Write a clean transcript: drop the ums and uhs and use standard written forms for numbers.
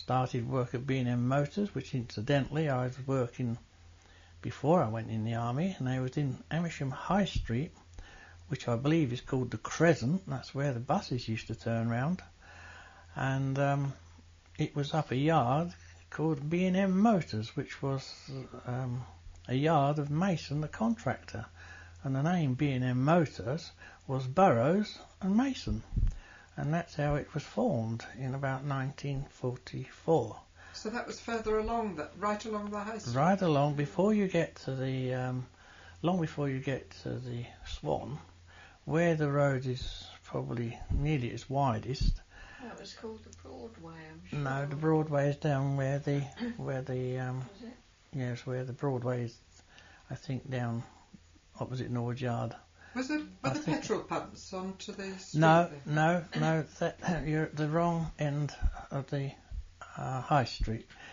started work at B&M Motors, which incidentally I was working before I went in the army, and I was in Amersham High Street, which I believe is called the Crescent. That's where the buses used to turn round. And it was up a yard called B&M Motors, which was a yard of Mason the contractor. And the name B&M Motors was Burroughs and Mason. And that's how it was formed in about 1944. So that was further along, right along the high street? Right along, before you get to the, long before you get to the Swan, where the road is probably nearly its widest. That was called the Broadway, I'm sure. No, the Broadway is down where the, Was it? yes, where the Broadway is, I think down opposite Norwood Yard. Were the petrol pumps onto the street? No, you're at the wrong end of the High Street.